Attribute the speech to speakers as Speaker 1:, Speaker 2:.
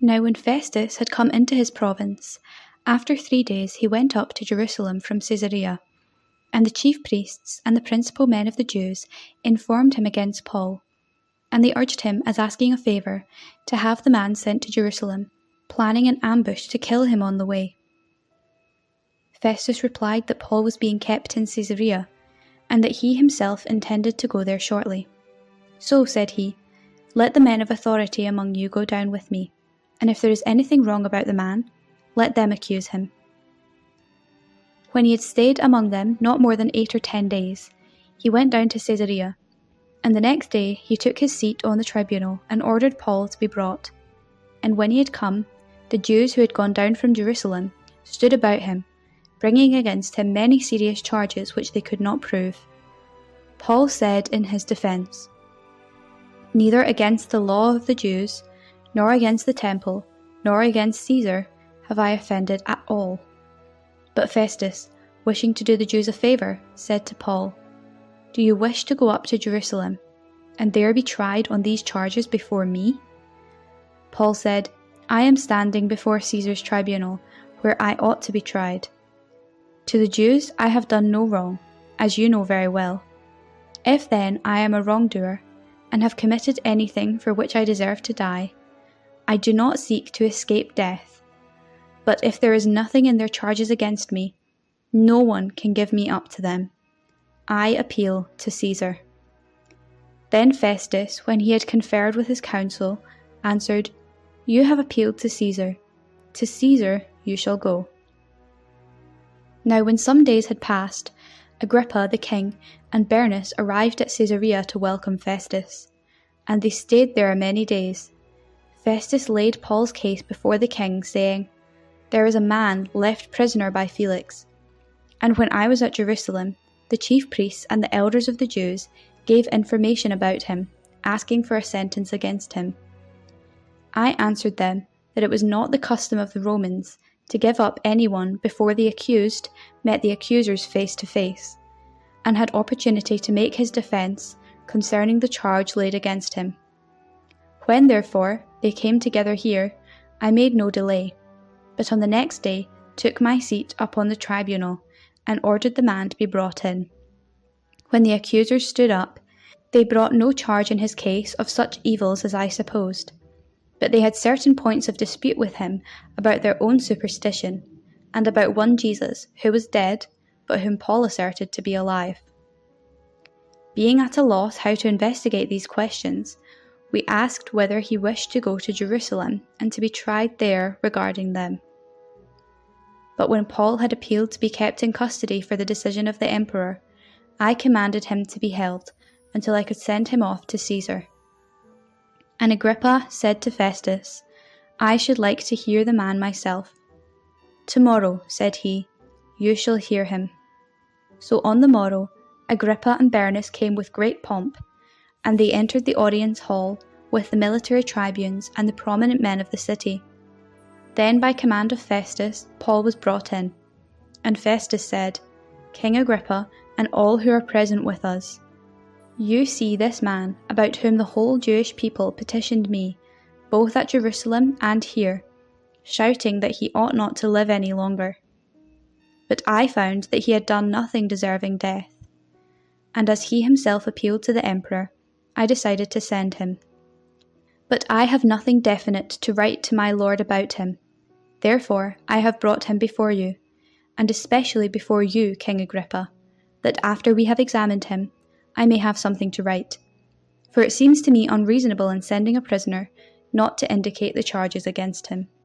Speaker 1: Now when Festus had come into his province, after 3 days he went up to Jerusalem from Caesarea, and the chief priests and the principal men of the Jews informed him against Paul, and they urged him, as asking a favour, to have the man sent to Jerusalem, planning an ambush to kill him on the way. Festus replied that Paul was being kept in Caesarea, and that he himself intended to go there shortly. So, said he, let the men of authority among you go down with me, and if there is anything wrong about the man, let them accuse him. When he had stayed among them not more than 8 or 10 days, he went down to Caesarea, and the next day he took his seat on the tribunal and ordered Paul to be brought. And when he had come, the Jews who had gone down from Jerusalem stood about him, bringing against him many serious charges which they could not prove. Paul said in his defence, neither against the law of the Jews, nor against the temple, nor against Caesar have I offended at all. But Festus, wishing to do the Jews a favour, said to Paul, do you wish to go up to Jerusalem, and there be tried on these charges before me? Paul said, I am standing before Caesar's tribunal, where I ought to be tried. To the Jews I have done no wrong, as you know very well. If then I am a wrongdoer, and have committed anything for which I deserve to die, I do not seek to escape death. But if there is nothing in their charges against me, no one can give me up to them. I appeal to Caesar. Then Festus, when he had conferred with his council, answered, you have appealed to Caesar. To Caesar you shall go. Now when some days had passed, Agrippa the king and Bernice arrived at Caesarea to welcome Festus, and they stayed there many days. Festus laid Paul's case before the king, saying, there is a man left prisoner by Felix. And when I was at Jerusalem, the chief priests and the elders of the Jews gave information about him, asking for a sentence against him. I answered them that it was not the custom of the Romans to give up anyone before the accused met the accusers face to face, and had opportunity to make his defence concerning the charge laid against him. When, therefore, they came together here, I made no delay, but on the next day took my seat upon the tribunal, and ordered the man to be brought in. When the accusers stood up, they brought no charge in his case of such evils as I supposed, but they had certain points of dispute with him about their own superstition, and about one Jesus, who was dead, but whom Paul asserted to be alive. Being at a loss how to investigate these questions, we asked whether he wished to go to Jerusalem and to be tried there regarding them. But when Paul had appealed to be kept in custody for the decision of the emperor, I commanded him to be held until I could send him off to Caesar. And Agrippa said to Festus, I should like to hear the man myself. Tomorrow, said he, you shall hear him. So on the morrow, Agrippa and Bernice came with great pomp, and they entered the audience hall with the military tribunes and the prominent men of the city. Then by command of Festus, Paul was brought in. And Festus said, King Agrippa, and all who are present with us, you see this man, about whom the whole Jewish people petitioned me, both at Jerusalem and here, shouting that he ought not to live any longer. But I found that he had done nothing deserving death. And as he himself appealed to the emperor, I decided to send him. But I have nothing definite to write to my lord about him. Therefore I have brought him before you, and especially before you, King Agrippa, that after we have examined him, I may have something to write. For it seems to me unreasonable in sending a prisoner not to indicate the charges against him.